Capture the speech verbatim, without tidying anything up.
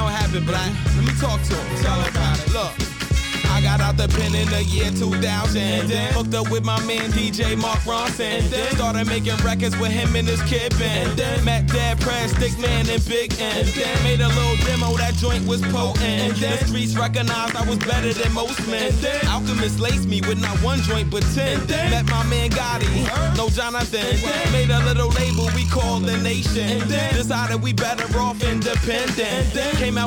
what happened, Black. Let me talk to him. Tell him about it. Look. I got out the pen in the year two thousand. Hooked up with my man D J Mark Ronson. Started making records with him and his kid band. Met Dad, Prez, Stickman, and Big N. Made a little demo, that joint was potent. The streets recognized I was better than most men. Alchemist laced me with not one joint but ten. Met my man Gotti, no Jonathan. Made a little label we called The Nation. Decided we better off independent. Came out